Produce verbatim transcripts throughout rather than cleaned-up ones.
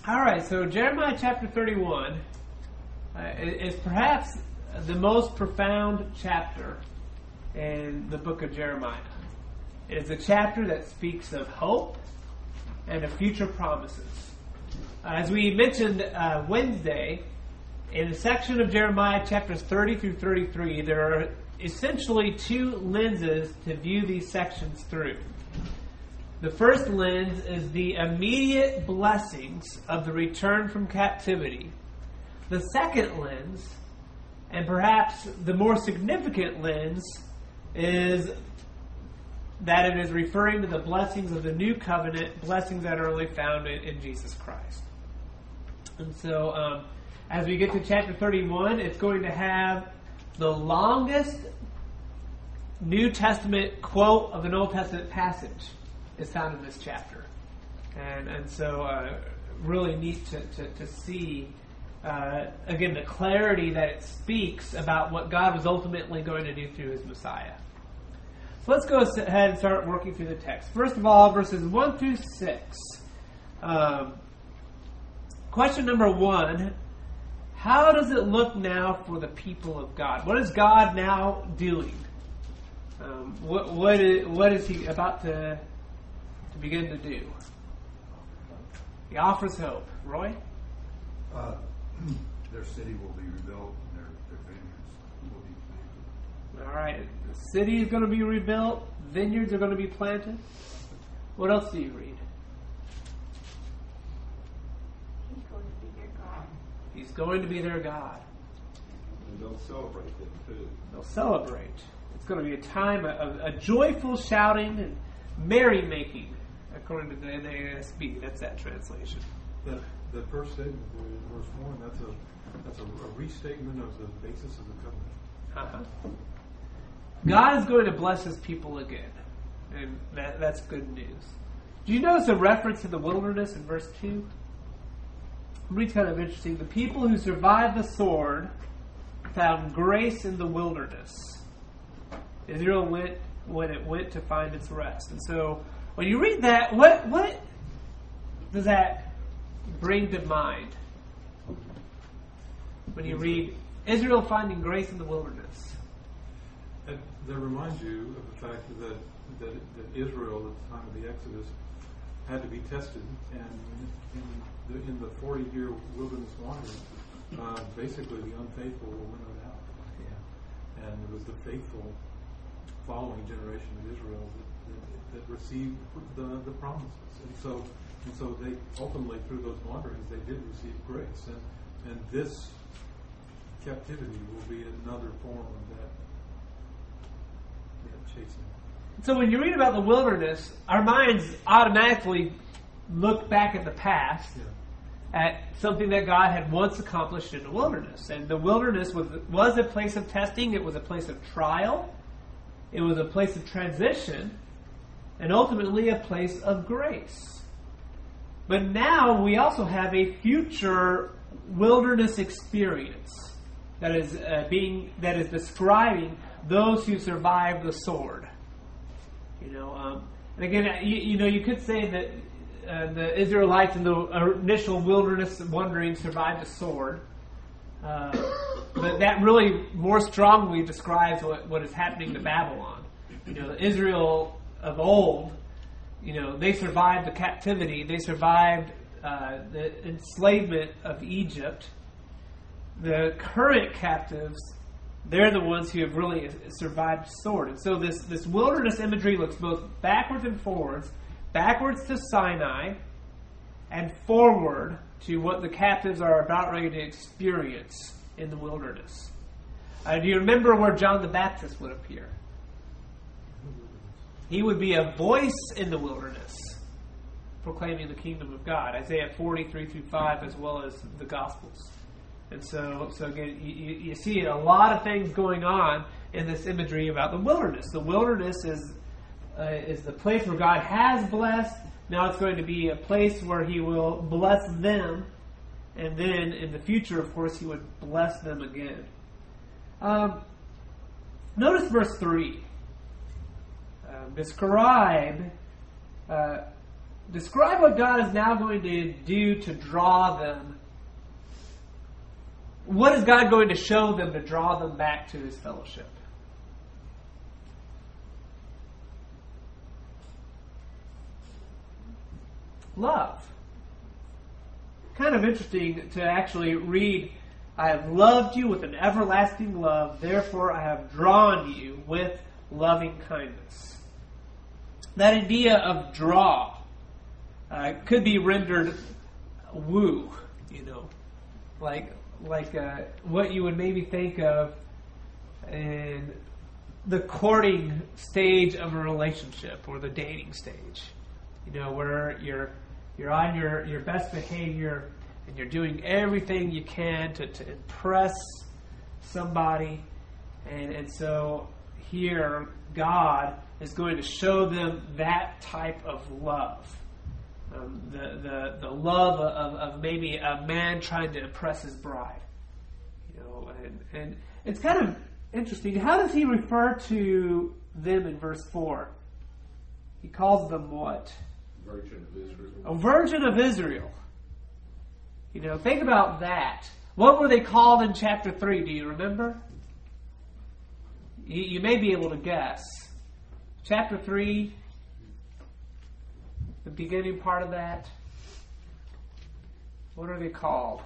All right, so Jeremiah chapter thirty-one uh, is perhaps the most profound chapter in the book of Jeremiah. It is a chapter that speaks of hope and of future promises. As we mentioned uh, Wednesday, in the section of Jeremiah chapters thirty through thirty-three, there are essentially two lenses to view these sections through. The first lens is the immediate blessings of the return from captivity. The second lens, and perhaps the more significant lens, is that it is referring to the blessings of the new covenant, blessings that are only found in, in Jesus Christ. And so, um, as we get to chapter thirty-one, it's going to have the longest New Testament quote of an Old Testament passage is found in this chapter. And and so uh, really neat to, to, to see, uh, again, the clarity that it speaks about what God was ultimately going to do through His Messiah. So let's go ahead and start working through the text. First of all, verses one through six. Um, question number one, how does it look now for the people of God? What is God now doing? Um, what, what, is, what is He about to... to begin to do? He offers hope. Roy? Uh, their city will be rebuilt and their, their vineyards will be planted. All right. The city is going to be rebuilt. Vineyards are going to be planted. What else do you read? He's going to be their God. He's going to be their God. And they'll celebrate them too. They'll celebrate. It's going to be a time of a joyful shouting and merrymaking, according to the N A S B. That's that translation. The, the first statement in verse one, that's a that's a, a restatement of the basis of the covenant. Uh-huh. God is going to bless His people again. And that, that's good news. Do you notice a reference to the wilderness in verse two? Read's kind of interesting. The people who survived the sword found grace in the wilderness. Israel went when it went to find its rest. And so when you read that, what what does that bring to mind? When you read Israel finding grace in the wilderness. That, that reminds you of the fact that, that that Israel at the time of the Exodus had to be tested, and in the, in the forty-year wilderness wandering, uh, basically the unfaithful were winnowed out. Yeah. And it was the faithful following generation of Israel that, that, that received the, the promises. And so and so they ultimately, through those wanderings, they did receive grace. And, and this captivity will be another form of that, that chasing. So when you read about the wilderness, our minds automatically look back at the past, yeah. at something that God had once accomplished in the wilderness. And the wilderness was, was a place of testing. It was a place of trial. It was a place of transition, and ultimately a place of grace. But now we also have a future wilderness experience that is uh, being that is describing those who survived the sword. You know, um, and again, you, you know, you could say that uh, the Israelites in the initial wilderness wandering survived the sword. Uh, but that really more strongly describes what, what is happening to Babylon. You know, Israel of old, you know, they survived the captivity. They survived uh, the enslavement of Egypt. The current captives, they're the ones who have really survived the sword. And so this, this wilderness imagery looks both backwards and forwards. Backwards to Sinai and forward to what the captives are about ready to experience in the wilderness. Uh, do you remember where John the Baptist would appear? He would be a voice in the wilderness, proclaiming the kingdom of God. Isaiah forty-three through five, as well as the Gospels. And so, so again, you, you see a lot of things going on in this imagery about the wilderness. The wilderness is uh, is the place where God has blessed. Now it's going to be a place where He will bless them. And then in the future, of course, He would bless them again. Um, notice verse three. Uh, describe uh, describe what God is now going to do to draw them. What is God going to show them to draw them back to His fellowship? Love. Kind of interesting to actually read, I have loved you with an everlasting love, therefore I have drawn you with loving kindness. That idea of draw uh, could be rendered woo, you know, like like uh, what you would maybe think of in the courting stage of a relationship or the dating stage, you know, where you're you're on your, your best behavior and you're doing everything you can to, to impress somebody, and and so here God is going to show them that type of love. Um, the, the the love of, of maybe a man trying to impress his bride. You know, and, and it's kind of interesting. How does he refer to them in verse four? He calls them what? Virgin of Israel. A virgin of Israel. You know, think about that. What were they called in chapter three? Do you remember? You, you may be able to guess. Chapter three, the beginning part of that. What are they called?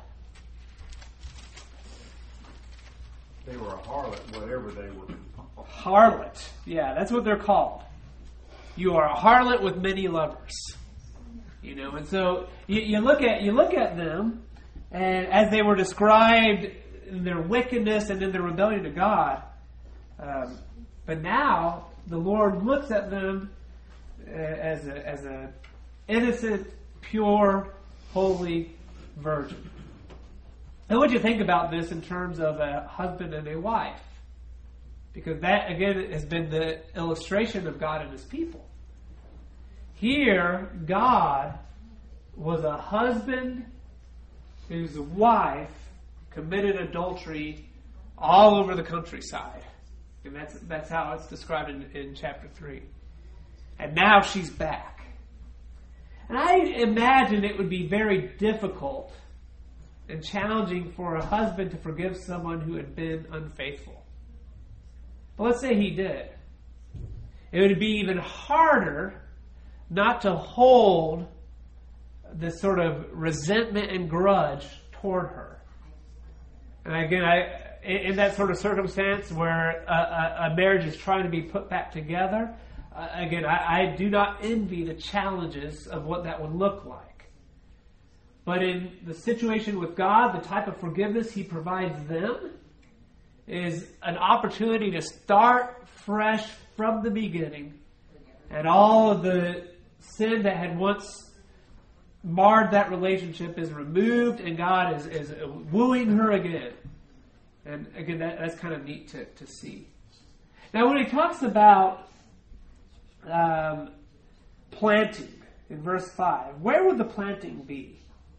They were a harlot, whatever they were. Harlot. Yeah, that's what they're called. You are a harlot with many lovers. You know, and so you, you look at you look at them, and as they were described in their wickedness and in their rebellion to God, um, but now the Lord looks at them uh, as a as a innocent, pure, holy virgin. And what do you think about this in terms of a husband and a wife? Because that, again, has been the illustration of God and His people. Here, God was a husband whose wife committed adultery all over the countryside. And that's that's how it's described in, in chapter three. And now she's back. And I imagine it would be very difficult and challenging for a husband to forgive someone who had been unfaithful. But let's say he did. It would be even harder not to hold this sort of resentment and grudge toward her. And again, I, in that sort of circumstance where a, a, a marriage is trying to be put back together, uh, again, I, I do not envy the challenges of what that would look like. But in the situation with God, the type of forgiveness He provides them is an opportunity to start fresh from the beginning. And all of the sin that had once marred that relationship is removed, and God is, is wooing her again. And again, that, that's kind of neat to, to see. Now, when He talks about um, planting in verse five, where would the planting be?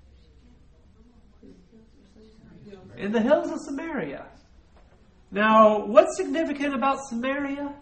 In the hills of Samaria. Now, what's significant about Samaria?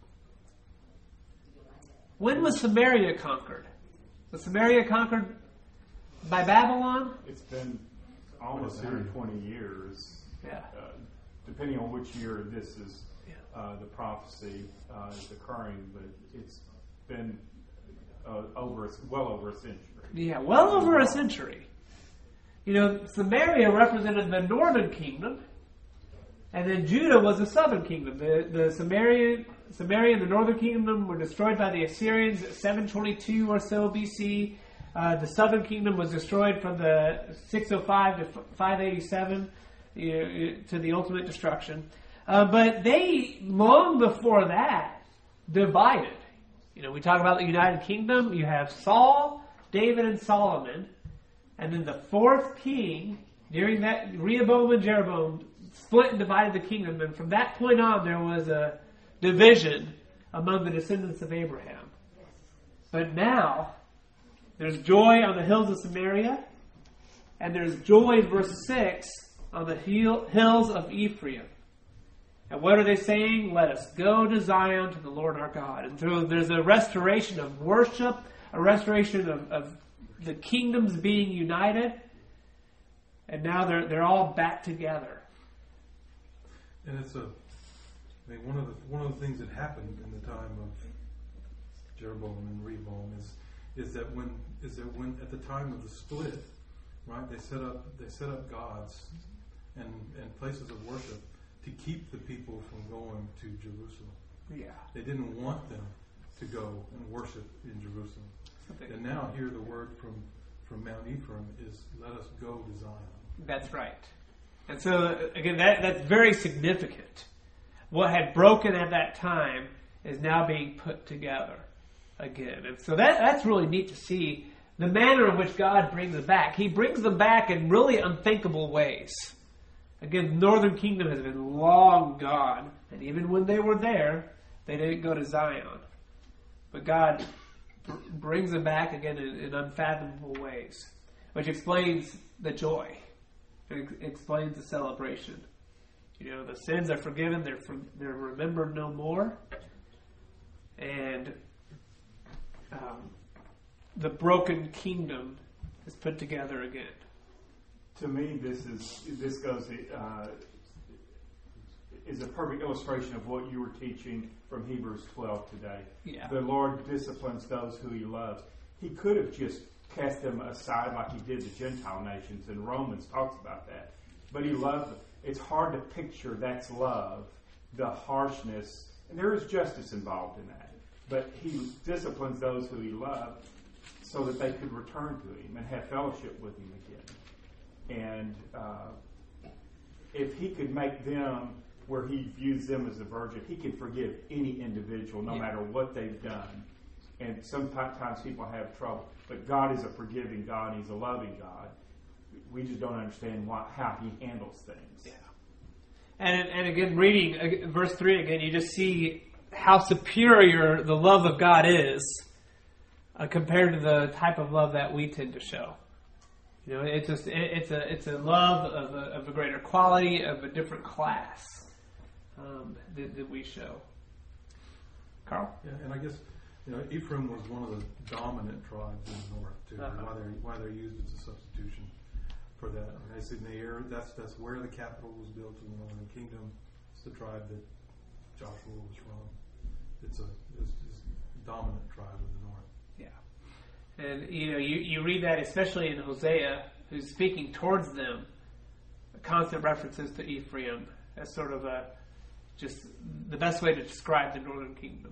When was Samaria conquered? Was Samaria conquered by Babylon? It's been almost one hundred twenty years. Yeah. Uh, depending on which year this is, uh, the prophecy uh, is occurring, but it's been uh, over well over a century. Yeah, well over a century. You know, Samaria represented the northern kingdom, and then Judah was the southern kingdom. The the Samaria, Samaria and the northern kingdom were destroyed by the Assyrians at seven twenty-two or so B C. Uh, the southern kingdom was destroyed from the six oh five to five eighty-seven, you know, to the ultimate destruction. Uh, but they, long before that, divided. You know, we talk about the United Kingdom. You have Saul, David, and Solomon. And then the fourth king, during that, Rehoboam and Jeroboam, split and divided the kingdom. And from that point on, there was a division among the descendants of Abraham. But now, there's joy on the hills of Samaria, and there's joy in verse six on the hills of Ephraim. And what are they saying? Let us go to Zion, to the Lord our God. And so there's a restoration of worship, a restoration of, of the kingdoms being united, and now they're they're all back together. And it's a, I mean, one of the one of the things that happened in the time of Jeroboam and Rehoboam is is that when is that when at the time of the split, right? They set up they set up gods and and places of worship to keep the people from going to Jerusalem. Yeah. They didn't want them to go and worship in Jerusalem. Okay. And now here the word from from Mount Ephraim is, let us go to Zion. That's right. And so, again, that that's very significant. What had broken at that time is now being put together again. And so that that's really neat to see the manner in which God brings them back. He brings them back in really unthinkable ways. Again, the northern kingdom has been long gone. And even when they were there, they didn't go to Zion. But God br- brings them back again in, in unfathomable ways, which explains the joy. It ex- explains the celebration. You know, the sins are forgiven; they're for, they're remembered no more, and um, the broken kingdom is put together again. To me, this is this goes uh, is a perfect illustration of what you were teaching from Hebrews twelve today. Yeah. The Lord disciplines those who He loves. He could have just cast them aside like He did the Gentile nations, and Romans talks about that. But He loved them. It's hard to picture that's love, the harshness, and there is justice involved in that. But He disciplines those who He loved so that they could return to Him and have fellowship with Him again. And uh, if He could make them where He views them as a virgin, He can forgive any individual no yeah. matter what they've done. And sometimes people have trouble. But God is a forgiving God. He's a loving God. We just don't understand why, how He handles things. Yeah. And and again, reading uh, verse three again, you just see how superior the love of God is uh, compared to the type of love that we tend to show. You know, it's just it, it's a it's a love of a, of a greater quality, of a different class um, that, that we show. Carl? Yeah, and I guess you know Ephraim was one of the dominant tribes in the north too. Uh-huh. Why they're why they're used as a substitution for that. I mean, I said Neir, that's that's where the capital was built in the northern kingdom. It's the tribe that Joshua was from. It's a it's, it's a dominant tribe in the north. Yeah, and you know you, you read that especially in Hosea, who's speaking towards them. Constant references to Ephraim as sort of a just the best way to describe the northern kingdom.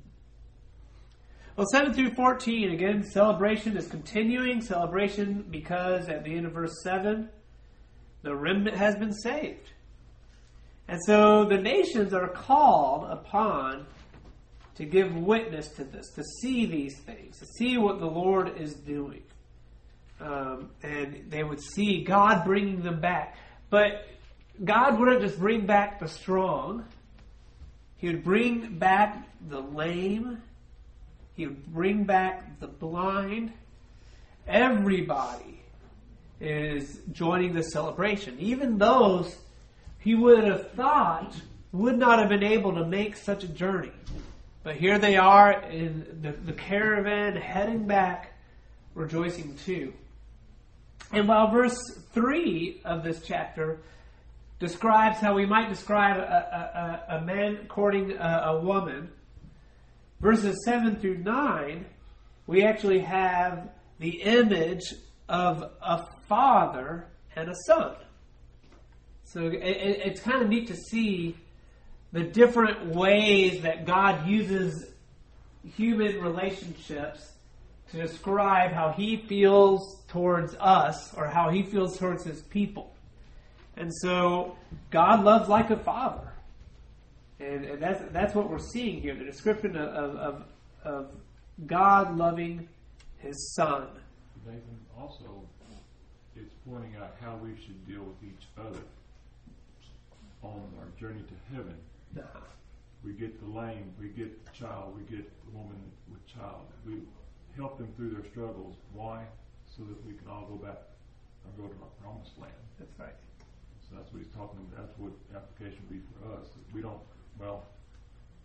Well, seven through fourteen, again, celebration is continuing. Celebration because at the end of verse seven, the remnant has been saved. And so the nations are called upon to give witness to this, to see these things, to see what the Lord is doing. Um, and they would see God bringing them back. But God wouldn't just bring back the strong. He would bring back the lame. He would bring back the blind. Everybody is joining the celebration. Even those he would have thought would not have been able to make such a journey. But here they are in the, the caravan heading back, rejoicing too. And while verse three of this chapter describes how we might describe a, a, a, a man courting a, a woman, verses seven through nine, we actually have the image of a father and a son. So it, it, it's kind of neat to see the different ways that God uses human relationships to describe how He feels towards us or how He feels towards His people. And so God loves like a father. And, and that's that's what we're seeing here, the description of, of, of God loving His Son. Nathan, also, it's pointing out how we should deal with each other on our journey to heaven. Uh-huh. We get the lame, we get the child, we get the woman with child. We help them through their struggles. Why? So that we can all go back and go to our promised land. That's right. So that's what he's talking about. That's what application would be for us. We don't, well,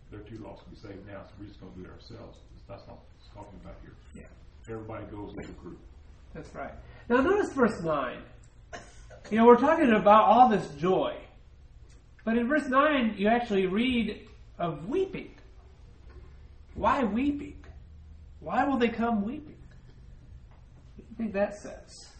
they're too lost to be saved now, so we're just going to do it ourselves. That's not what it's talking about here. Yeah. Everybody goes as a group. That's right. Now notice verse nine. You know, we're talking about all this joy. But in verse nine, you actually read of weeping. Why weeping? Why will they come weeping? What do you think that says?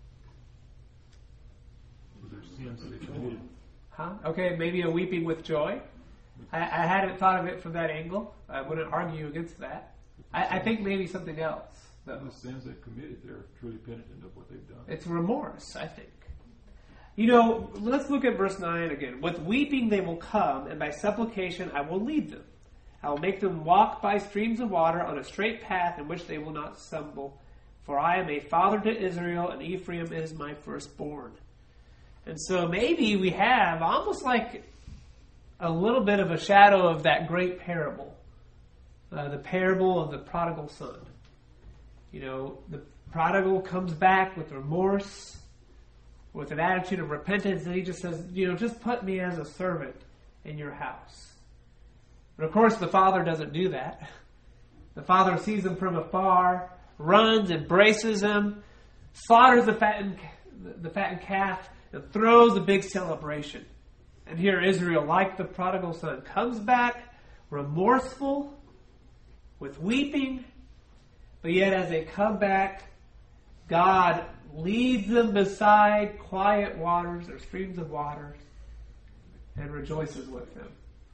For their sins that they committed. Huh? Okay, maybe a weeping with joy. I, I hadn't thought of it from that angle. I wouldn't argue against that. I, I think maybe something else. Though. The sins they've committed, they're truly penitent of what they've done. It's remorse, I think. You know, let's look at verse nine again. With weeping they will come, and by supplication I will lead them. I will make them walk by streams of water on a straight path in which they will not stumble. For I am a father to Israel, and Ephraim is my firstborn. And so maybe we have almost like a little bit of a shadow of that great parable. Uh, the parable of the prodigal son. You know, the prodigal comes back with remorse, with an attitude of repentance, and he just says, you know, just put me as a servant in your house. But of course the father doesn't do that. The father sees him from afar, runs, embraces him, slaughters the fattened, the fattened calf, and throws a big celebration. And here Israel, like the prodigal son, comes back remorseful, with weeping, but yet as they come back, God leads them beside quiet waters or streams of waters and rejoices with them.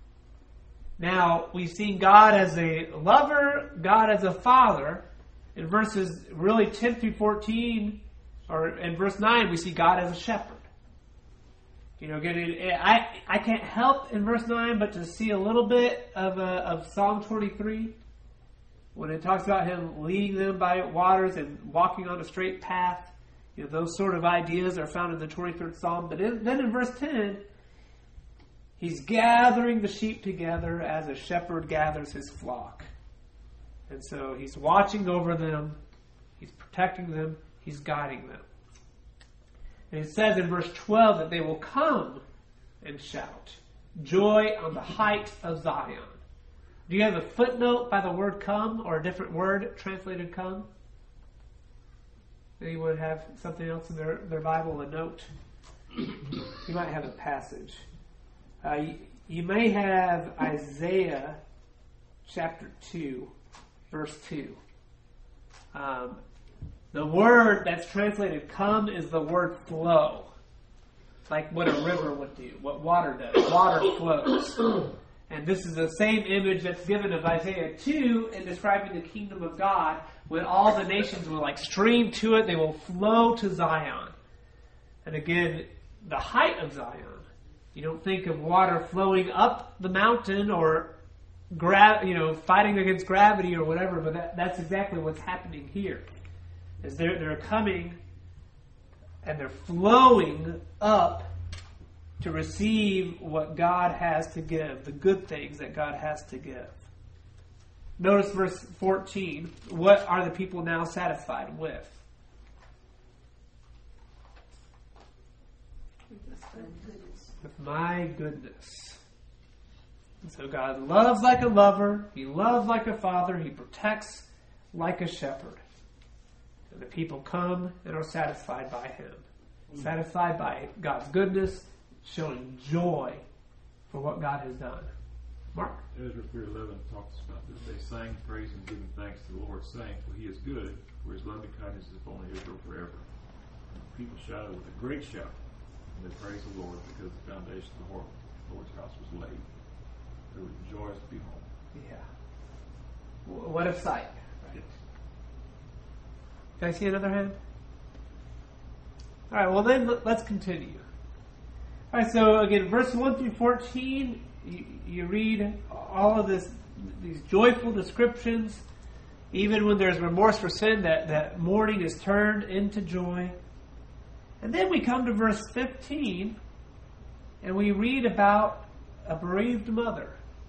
Now, we've seen God as a lover, God as a father. In verses really ten through fourteen, or in verse nine, we see God as a shepherd. You know, again, I I can't help in verse nine but to see a little bit of uh, of Psalm twenty-three when it talks about Him leading them by waters and walking on a straight path. You know, those sort of ideas are found in the twenty-third Psalm. But in, then in verse ten, He's gathering the sheep together as a shepherd gathers his flock. And so He's watching over them, He's protecting them, He's guiding them. And it says in verse twelve that they will come and shout, joy on the height of Zion. Do you have a footnote by the word come, or a different word translated come? Anyone have something else in their, their Bible, a note? You might have a passage. Uh, you, you may have Isaiah chapter two, verse two. Um, the word that's translated come is the word flow. Like what a river would do, what water does. Water flows. And this is the same image that's given of Isaiah two in describing the kingdom of God, when all the nations will like stream to it, they will flow to Zion. And again, the height of Zion. You don't think of water flowing up the mountain or gra- you know, fighting against gravity or whatever, but that, that's exactly what's happening here. Is they're, they're coming and they're flowing up to receive what God has to give, the good things that God has to give. Notice verse fourteen. What are the people now satisfied with? With my goodness. And so God loves like a lover. He loves like a father. He protects like a shepherd. And the people come and are satisfied by Him. Satisfied by God's goodness, showing joy for what God has done. Mark? Ezra three eleven talks about this. They sang praise and giving thanks to the Lord, saying, for He is good, for His loving kindness is upon Israel forever. And the people shouted with a great shout, and they praised the Lord because the foundation of the Lord's house was laid. They were joyous to be home. Yeah. What a sight. Right? Can I see another hand? All right, well then let's continue. All right, so again, verse one through fourteen, you, you read all of this, these joyful descriptions. Even when there's remorse for sin, that, that mourning is turned into joy. And then we come to verse fifteen, and we read about a bereaved mother.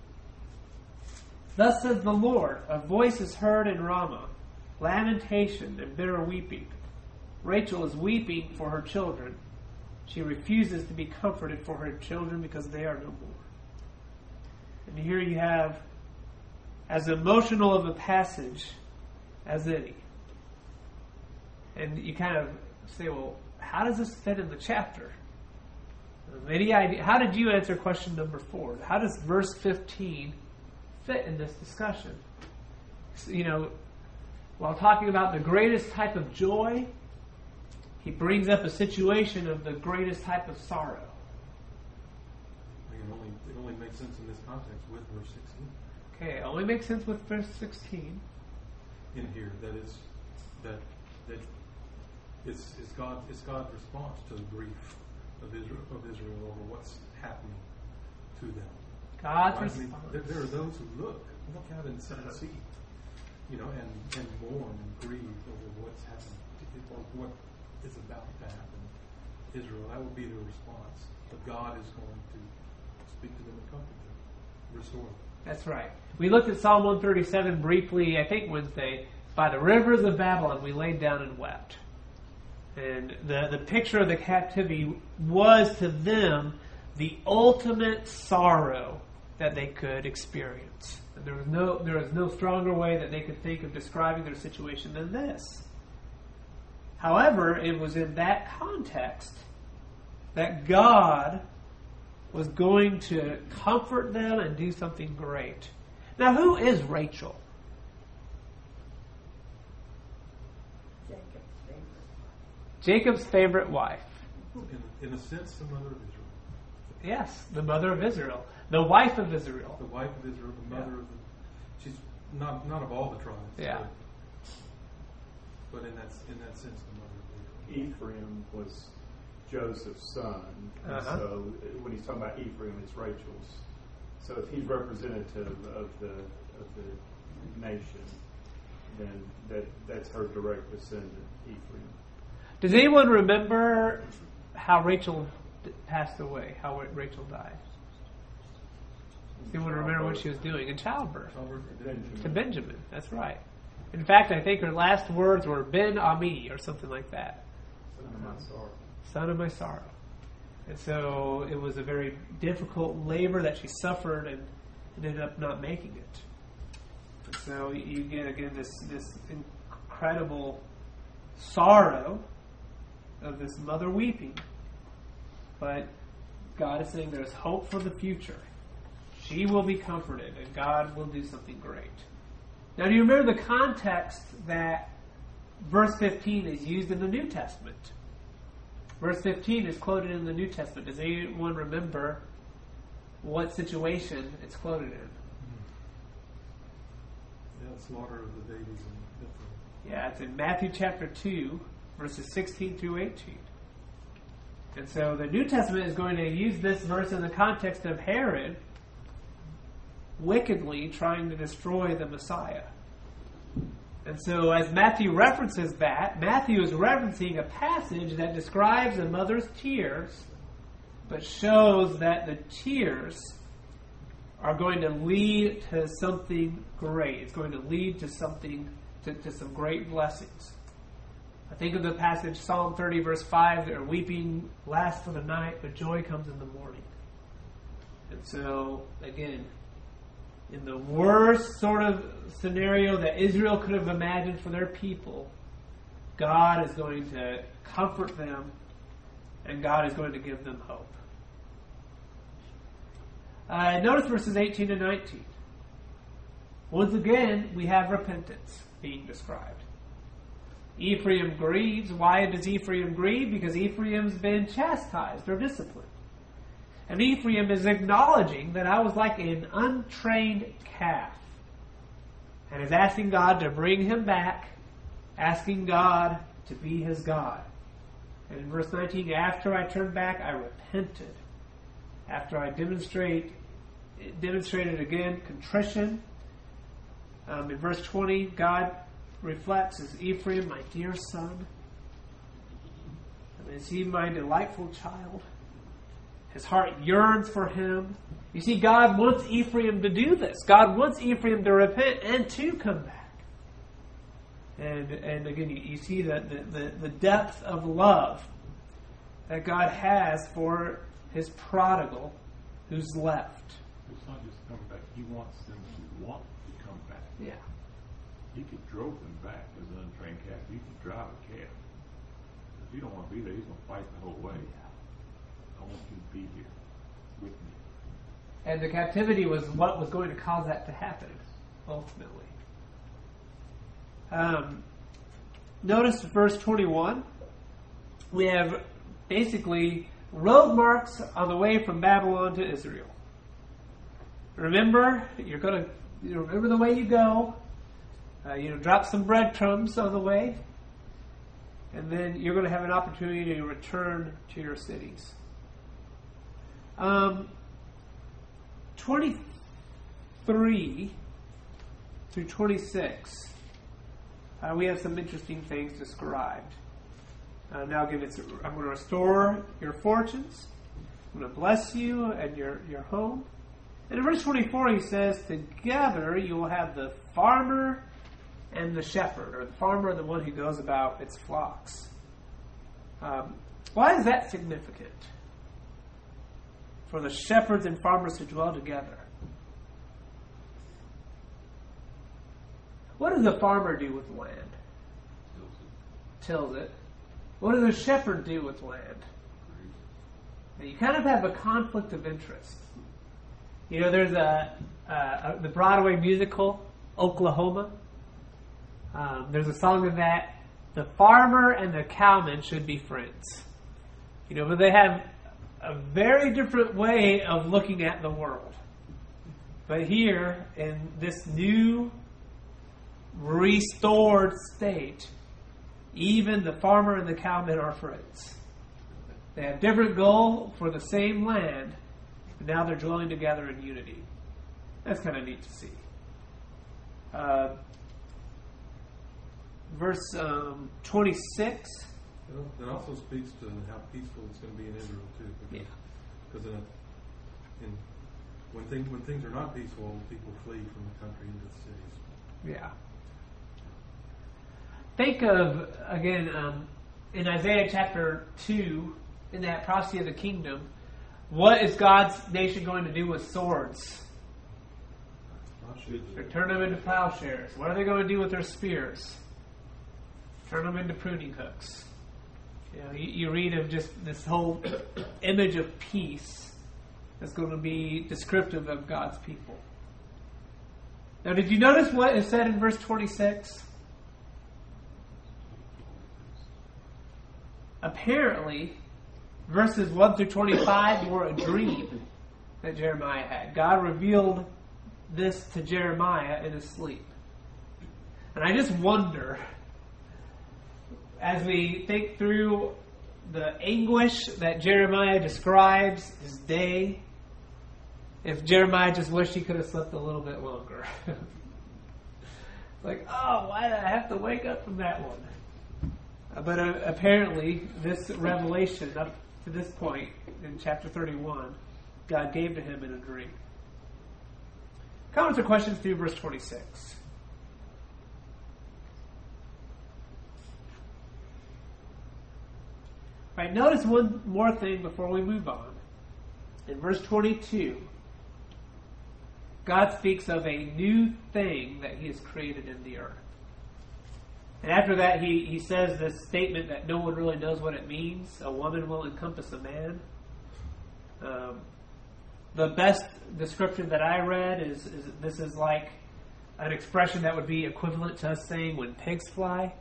Thus says the Lord, a voice is heard in Ramah, lamentation and bitter weeping. Rachel is weeping for her children. She refuses to be comforted for her children because they are no more. And here you have as emotional of a passage as any. And you kind of say, well, how does this fit in the chapter? Any idea? How did you answer question number four? How does verse fifteen fit in this discussion? So, you know, while talking about the greatest type of joy, he brings up a situation of the greatest type of sorrow. I think it only, it only makes sense in this context with verse sixteen. Okay, it only makes sense with verse sixteen. In here, that is, that that it's, it's God it's God's response to the grief of Israel of Israel over what's happening to them. God's Right? I mean, response. there, there are those who look look out and see, you know, and, and mourn and grieve over what's happened, to, or what is about to happen. Israel, that will be their response. But God is going to speak to them and comfort them, restore them. That's right. We looked at Psalm one thirty-seven briefly, I think Wednesday. By the rivers of Babylon we laid down and wept. And the, the picture of the captivity was to them the ultimate sorrow that they could experience. And there was no there was no stronger way that they could think of describing their situation than this. However, it was in that context that God was going to comfort them and do something great. Now, who is Rachel? Jacob's favorite. Jacob's favorite wife. In, in a sense, the mother of Israel. Yes, the mother of Israel. The wife of Israel. The wife of Israel, the mother Yeah. of the... She's not not of all the tribes. Yeah. But, but in that in that sense, the mother of Israel. Ephraim was Joseph's son. And Uh-huh. so when he's talking about Ephraim, it's Rachel's. So if he's representative of the of the nation, then that that's her direct descendant, Ephraim. Does anyone remember how Rachel d- passed away? How Rachel died? Does anyone remember what she was doing in childbirth? Benjamin. To Benjamin. That's right. In fact, I think her last words were Ben Ami or something like that. Son of my sorrow. Son of my sorrow. And so it was a very difficult labor that she suffered and ended up not making it. And so you get again this this incredible sorrow of this mother weeping. But God is saying there's hope for the future. She will be comforted and God will do something great. Now, do you remember the context that verse fifteen is used in the New Testament? Verse fifteen is quoted in the New Testament. Does anyone remember what situation it's quoted in? Yeah, slaughter of the babies in Bethlehem. Yeah, it's in Matthew chapter two, verses sixteen through eighteen. And so the New Testament is going to use this verse in the context of Herod wickedly trying to destroy the Messiah. And so as Matthew references that, Matthew is referencing a passage that describes a mother's tears, but shows that the tears are going to lead to something great. It's going to lead to something, to, to some great blessings. I think of the passage, Psalm thirty, verse five, that weeping lasts for the night, but joy comes in the morning. And so, again, in the worst sort of scenario that Israel could have imagined for their people, God is going to comfort them and God is going to give them hope. Uh, notice verses eighteen and nineteen. Once again, we have repentance being described. Ephraim grieves. Why does Ephraim grieve? Because Ephraim's been chastised or disciplined. And Ephraim is acknowledging that I was like an untrained calf. And is asking God to bring him back, asking God to be his God. And in verse nineteen, after I turned back, I repented. After I demonstrate, demonstrated again contrition. Um, in verse twenty, God reflects as Ephraim, my dear son. And is he my delightful child? His heart yearns for him. You see, God wants Ephraim to do this. God wants Ephraim to repent and to come back. And and again, you, you see the, the, the depth of love that God has for his prodigal who's left. It's not just coming back He wants them to want to come back. Yeah. He could drove them back as an untrained calf. You could drive a calf. If you don't want to be there, he's going to fight the whole way. I want you to be here with me. And the captivity was what was going to cause that to happen, ultimately. Um, notice verse twenty-one. We have basically road marks on the way from Babylon to Israel. Remember, you're going to you know, remember the way you go. Uh, you know, drop some breadcrumbs on the way, and then you're going to have an opportunity to return to your cities. Um, twenty-three through twenty-six, uh, we have some interesting things described. Uh, now, again, it's, I'm going to restore your fortunes. I'm going to bless you and your, your home. And in verse twenty-four, he says, together you will have the farmer and the shepherd, or the farmer and the one who goes about its flocks. Um, why is that significant? For the shepherds and farmers to dwell together. What does the farmer do with land? Tills it. What does the shepherd do with land? Now, you kind of have a conflict of interest. You know, there's a, a, a the Broadway musical, Oklahoma. Um, there's a song of that. The farmer and the cowman should be friends. You know, but they have a very different way of looking at the world. But here, in this new, restored state, even the farmer and the cowman are friends. They have different goal for the same land, but now they're dwelling together in unity. That's kind of neat to see. Uh, verse um, twenty-six. Well, it also speaks to how peaceful it's going to be in Israel too, because, Yeah. because in, a, in when things when things are not peaceful, people flee from the country into the cities. Yeah. Think of, again, um, in Isaiah chapter two, in that prophecy of the kingdom, what is God's nation going to do with swords? They turn them into plowshares. What are they going to do with their spears? Turn them into pruning hooks. You know, you, you read of just this whole image of peace that's going to be descriptive of God's people. Now, did you notice what is said in verse twenty-six? Apparently, verses one through twenty-five were a dream that Jeremiah had. God revealed this to Jeremiah in his sleep. And I just wonder, as we think through the anguish that Jeremiah describes his day, if Jeremiah just wished he could have slept a little bit longer. Like, oh, why did I have to wake up from that one? Uh, but uh, apparently, this revelation up to this point in chapter thirty-one, God gave to him in a dream. Comments or questions through verse twenty-six? All right, notice one more thing before we move on. In verse twenty-two, God speaks of a new thing that he has created in the earth. And after that, he, he says this statement that no one really knows what it means. A woman will encompass a man. Um, the best description that I read is, is this is like an expression that would be equivalent to us saying when pigs fly.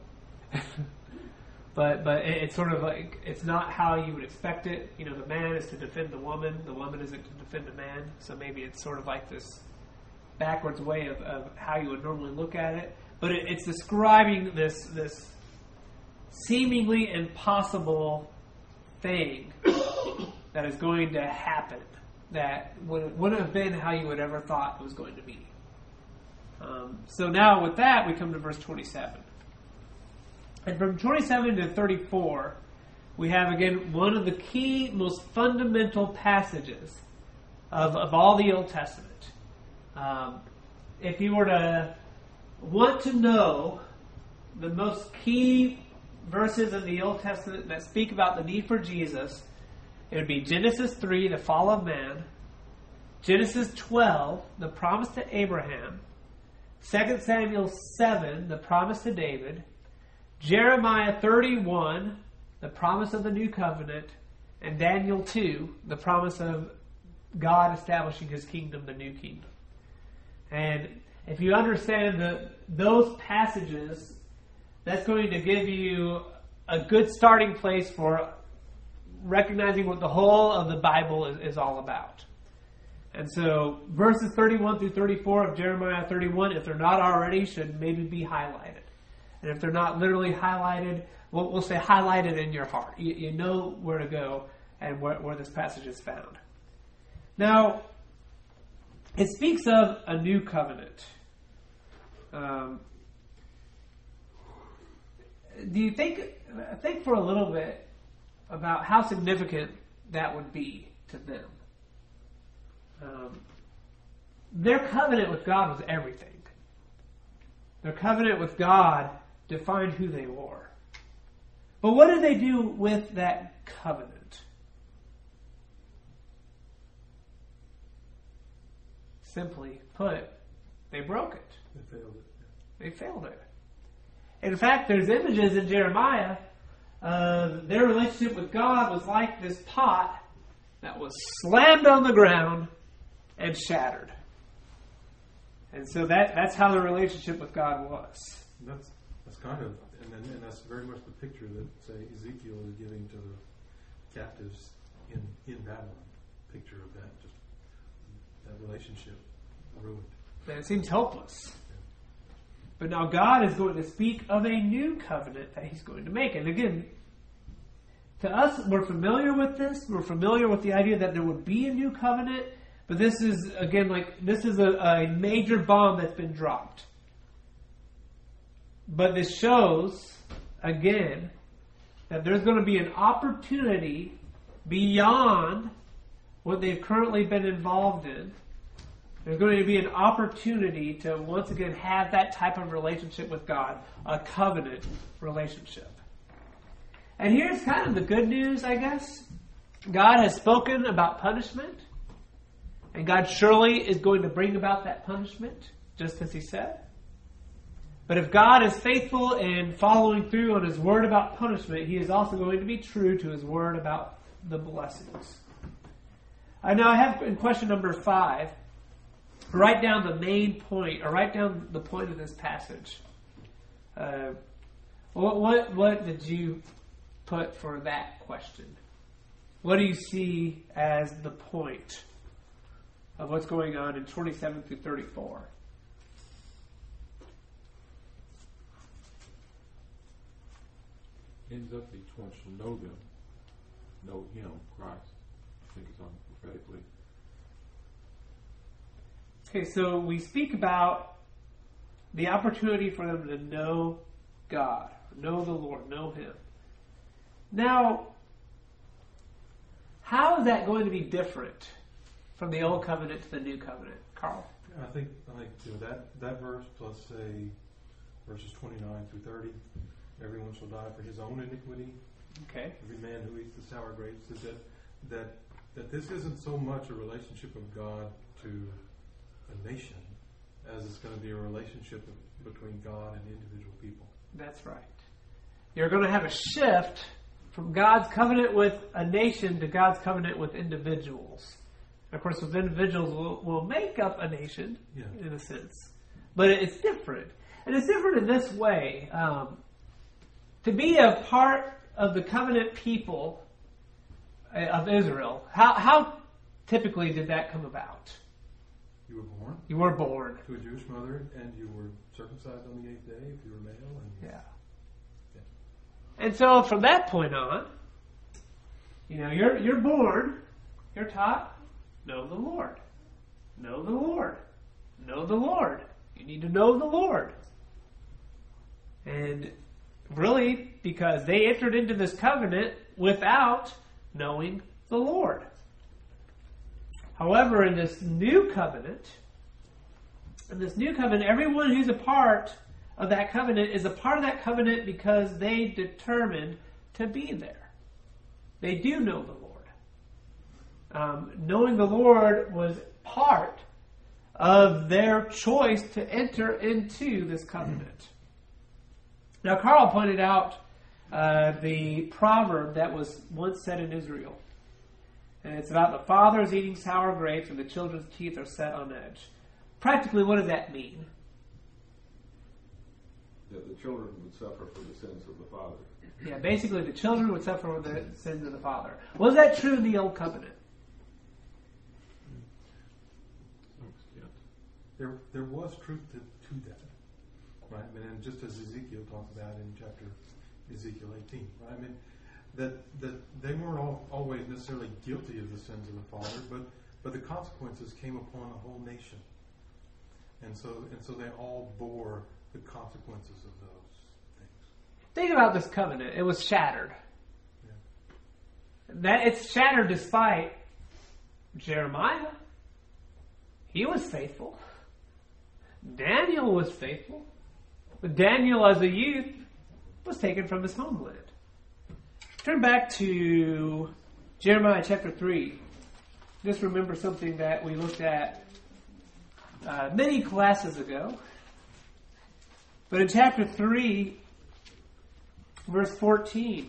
But but it's sort of like, it's not how you would expect it. You know, the man is to defend the woman. The woman isn't to defend the man. So maybe it's sort of like this backwards way of, of how you would normally look at it. But it, it's describing this this seemingly impossible thing that is going to happen that would, wouldn't have been how you would ever thought it was going to be. Um, so now with that, we come to verse twenty-seven. And from twenty-seven to thirty-four, we have again one of the key, most fundamental passages of, of all the Old Testament. Um, if you were to want to know the most key verses in the Old Testament that speak about the need for Jesus, it would be Genesis three, the fall of man, Genesis twelve, the promise to Abraham. Second Samuel seven, the promise to David. Jeremiah thirty-one, the promise of the new covenant. And Daniel two, the promise of God establishing his kingdom, the new kingdom. And if you understand the, those passages, that's going to give you a good starting place for recognizing what the whole of the Bible is, is all about. And so verses thirty-one through thirty-four of Jeremiah thirty-one, if they're not already, should maybe be highlighted. And if they're not literally highlighted, we'll, we'll say highlighted in your heart. You, you know where to go and where, where this passage is found. Now, it speaks of a new covenant. Um, do you think, think for a little bit about how significant that would be to them? Um, their covenant with God was everything. Their covenant with God defined who they were. But what did they do with that covenant? Simply put, they broke it. They failed it. They failed it. In fact, there's images in Jeremiah. Uh, their relationship with God was like this pot that was slammed on the ground and shattered. And so that, that's how the relationship with God was. And that's that's kind of, and then and that's very much the picture that, say, Ezekiel is giving to the captives in, in Babylon. Picture of that, just that relationship ruined. And it seems hopeless. But now God is going to speak of a new covenant that he's going to make. And again, to us, we're familiar with this. We're familiar with the idea that there would be a new covenant. But this is, again, like, this is a, a major bomb that's been dropped. But this shows, again, that there's going to be an opportunity beyond what they've currently been involved in. There's going to be an opportunity to once again have that type of relationship with God, a covenant relationship. And here's kind of the good news, I guess. God has spoken about punishment, and God surely is going to bring about that punishment, just as he said. But if God is faithful in following through on his word about punishment, he is also going to be true to his word about the blessings. I now have in question number five, write down the main point, or write down the point of this passage. Uh, what, what what did you put for that question? What do you see as the point of what's going on in twenty-seven through thirty-four? Ends up each one shall know them, know him, Christ. I think it's on prophetically. Okay, so we speak about the opportunity for them to know God, know the Lord, know him. Now, how is that going to be different from the old covenant to the new covenant, Carl? I think I think you know, that that verse plus say verses twenty-nine through thirty. Everyone shall die for his own iniquity. Okay. Every man who eats the sour grapes. Is that that that this isn't so much a relationship of God to a nation as it's going to be a relationship of, between God and individual people. That's right. You're going to have a shift from God's covenant with a nation to God's covenant with individuals. Of course, with individuals will, will make up a nation, yeah, in a sense. But it's different. And it's different in this way. Um, to be a part of the covenant people of Israel, how, how typically did that come about? You were born. You were born. To a Jewish mother, and you were circumcised on the eighth day if you were male. And yeah. yeah. And so from that point on, you know, you're you're born, you're taught, know the Lord. Know the Lord. Know the Lord. You need to know the Lord. And really, because they entered into this covenant without knowing the Lord. However, in this new covenant, in this new covenant, everyone who's a part of that covenant is a part of that covenant because they determined to be there. They do know the Lord. Um, knowing the Lord was part of their choice to enter into this covenant. Now, Carl pointed out uh, the proverb that was once said in Israel. And it's about the fathers eating sour grapes and the children's teeth are set on edge. Practically, what does that mean? That the children would suffer for the sins of the father. Yeah, basically the children would suffer for the sins of the father. Was that true in the Old Covenant? There, there was truth to, to that, right? I mean, and just as Ezekiel talks about in chapter Ezekiel eighteen, right? I mean, that that they weren't all, always necessarily guilty of the sins of the father, but but the consequences came upon a whole nation, and so and so they all bore the consequences of those things. Think about this covenant. It was shattered. Yeah. That it's shattered despite Jeremiah. He was faithful. Daniel was faithful. But Daniel, as a youth, was taken from his homeland. Turn back to Jeremiah chapter three. Just remember something that we looked at uh, many classes ago. But in chapter three, verse fourteen,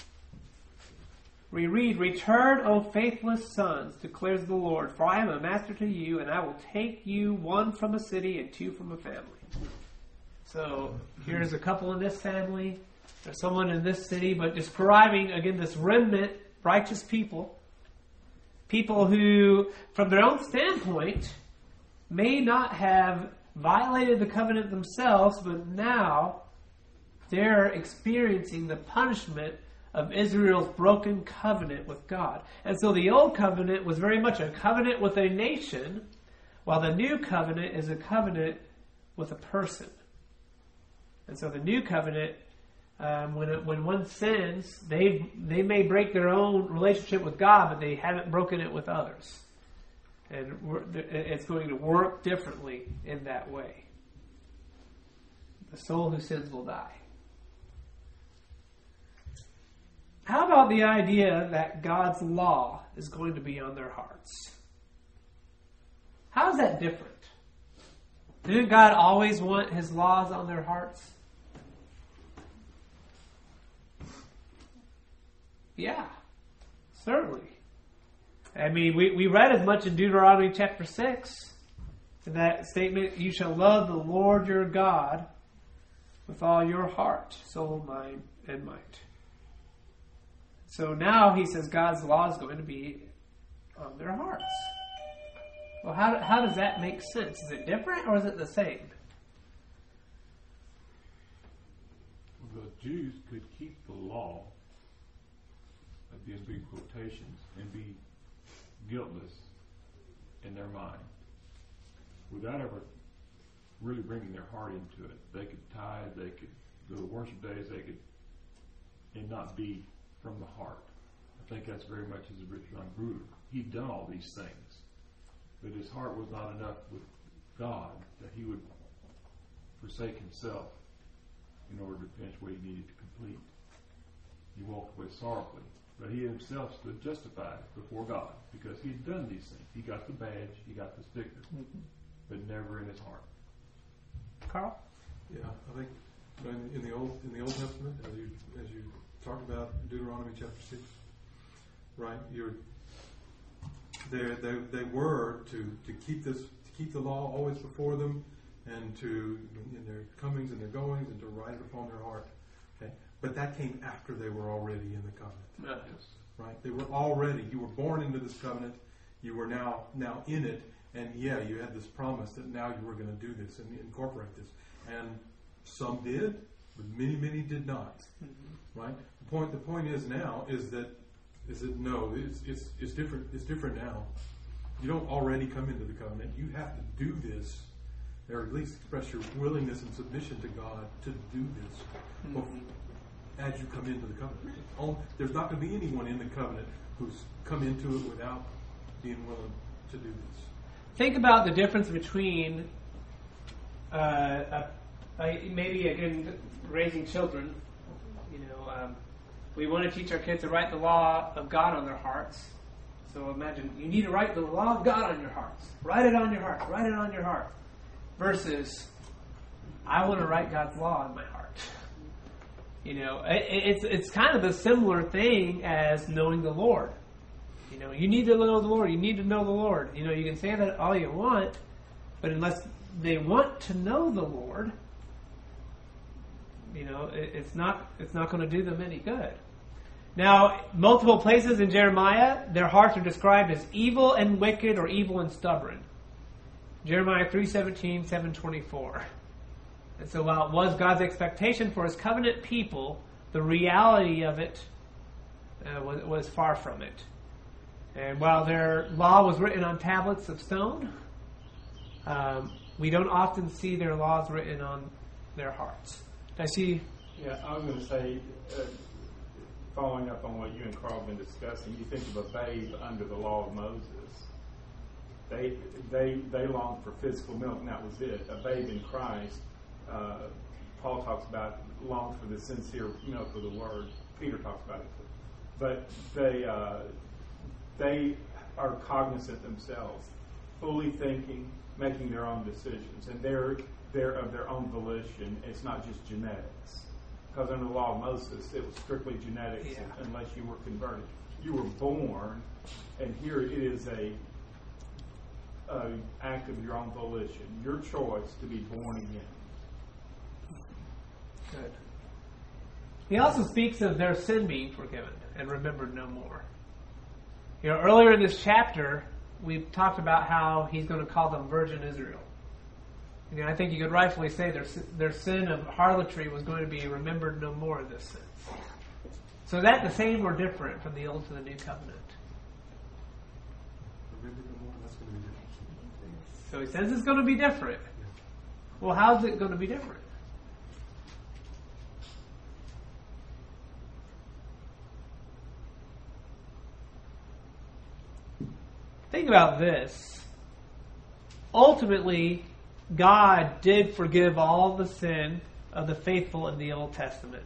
we read, "Return, O faithless sons, declares the Lord, for I am a master to you, and I will take you one from a city and two from a family." So here's a couple in this family, there's someone in this city, but describing, again, this remnant, righteous people, people who, from their own standpoint, may not have violated the covenant themselves, but now they're experiencing the punishment of Israel's broken covenant with God. And so the old covenant was very much a covenant with a nation, while the new covenant is a covenant with a person. And so the new covenant, um, when it, when one sins, they they may break their own relationship with God, but they haven't broken it with others. And we're, it's going to work differently in that way. The soul who sins will die. How about the idea that God's law is going to be on their hearts? How is that different? Didn't God always want His laws on their hearts? Yeah, certainly. I mean, we, we read as much in Deuteronomy chapter six. In that statement, "You shall love the Lord your God with all your heart, soul, mind, and might." So now he says God's law is going to be on their hearts. Well, how, how does that make sense? Is it different or is it the same? The Jews could keep the law, these big quotations, and be guiltless in their mind without ever really bringing their heart into it. They could tithe, they could go to worship days, they could, and not be from the heart. I think that's very much as Richard John Bruder. He'd done all these things, but his heart was not enough with God that he would forsake himself in order to finish what he needed to complete. He walked away sorrowfully, but he himself stood justified before God because he had done these things. He got the badge, he got the sticker, mm-hmm. but never in his heart. Carl? Yeah, I think in, in the old in the Old Testament, as you as you talked about Deuteronomy chapter six, right? You're they they they were to, to keep this to keep the law always before them, and to in their comings and their goings, and to write it upon their heart. Okay, but that came after they were already in the covenant. Yes. Right? They were already. You were born into this covenant. You were now now in it, and yeah, you had this promise that now you were going to do this and incorporate this. And some did, but many many did not. Mm-hmm. Right? The point the point is now is that is that no, it's it's it's different. It's different now. You don't already come into the covenant. You have to do this, or at least express your willingness and submission to God to do this. Mm-hmm. As you come into the covenant. Oh, there's not going to be anyone in the covenant who's come into it without being willing to do this. Think about the difference between uh, a, a, maybe again raising children. You know, um, we want to teach our kids to write the law of God on their hearts. So imagine you need to write the law of God on your hearts. Write it on your heart. Write it on your heart. Versus, I want to write God's law in my heart. You know, it, it's it's kind of a similar thing as knowing the Lord. You know, you need to know the Lord. You need to know the Lord. You know, you can say that all you want, but unless they want to know the Lord, you know, it, it's not it's not going to do them any good. Now, multiple places in Jeremiah, their hearts are described as evil and wicked, or evil and stubborn. Jeremiah three seventeen, seven twenty-four. And so while it was God's expectation for His covenant people, the reality of it uh, was, was far from it. And while their law was written on tablets of stone, um, we don't often see their laws written on their hearts. I see. Yeah, I was going to say, uh, following up on what you and Carl have been discussing, you think of a babe under the law of Moses. They they they longed for physical milk, and that was it. A babe in Christ, uh, Paul talks about, longed for the sincere milk of the Word. Peter talks about it too. But they uh, they are cognizant themselves, fully thinking, making their own decisions, and they're they're of their own volition. It's not just genetics. Because under the law of Moses, it was strictly genetics, Yeah. unless you were converted. You were born, and here it is a, a act of your own volition, your choice to be born again. Good. He also speaks of their sin being forgiven and remembered no more. You know, earlier in this chapter, we've talked about how he's going to call them Virgin Israel. You know, I think you could rightfully say their their sin of harlotry was going to be remembered no more in this sense. So is that the same or different from the Old to the New Covenant? Remember no more, that's going to be different. So he says it's going to be different. Well, how's it going to be different? Think about this. Ultimately, God did forgive all the sin of the faithful in the Old Testament.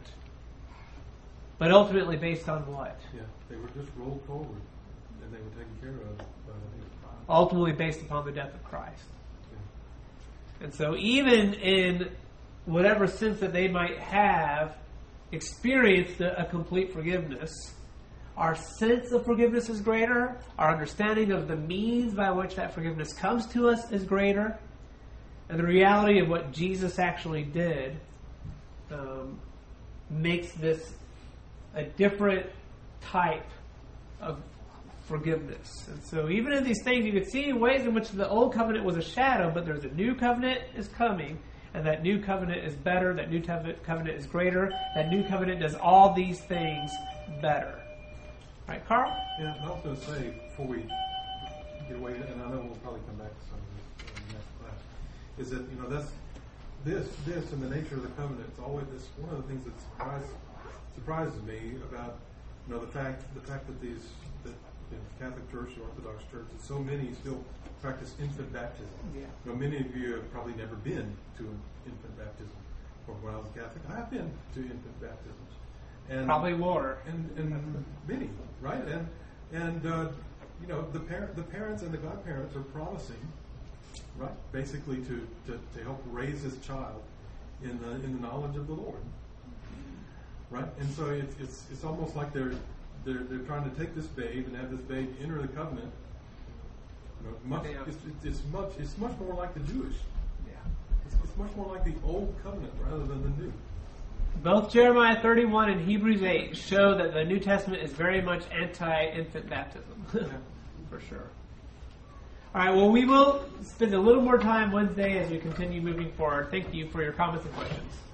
But ultimately based on what? Yeah, they were just rolled forward, and they were taken care of by the Ultimately based upon the death of Christ. Yeah. And so even in whatever sense that they might have experienced a, a complete forgiveness, our sense of forgiveness is greater. Our understanding of the means by which that forgiveness comes to us is greater. And the reality of what Jesus actually did um, makes this a different type of forgiveness. And so even in these things, you can see ways in which the old covenant was a shadow, but there's a new covenant is coming, and that new covenant is better, that new covenant is greater, that new covenant does all these things better. Right, Carl? Yeah, and I was going to say, before we get away, and I know we'll probably come back to some of this in the next class, is that, you know, that's this, this, and the nature of the covenant. It's always this. One of the things that surprise, surprises me about, you know, the fact the fact that these that in the Catholic Church, the Orthodox Church, that so many still practice infant baptism. Yeah. You know, many of you have probably never been to an infant baptism. Or when I was a Catholic, I have been to infant baptisms. And, Probably more. And, and many, right? And and uh, you know, the parent, the parents and the godparents are promising, right, basically to, to, to help raise this child in the in the knowledge of the Lord, right? And so it's it's it's almost like they're they're they're trying to take this babe and have this babe enter the covenant. You know, much Yeah. it's, it's much it's much more like the Jewish. Yeah. It's, it's much more like the old covenant rather than the new. Both Jeremiah thirty-one and Hebrews eight show that the New Testament is very much anti-infant baptism. For sure. All right, well, we will spend a little more time Wednesday as we continue moving forward. Thank you for your comments and questions.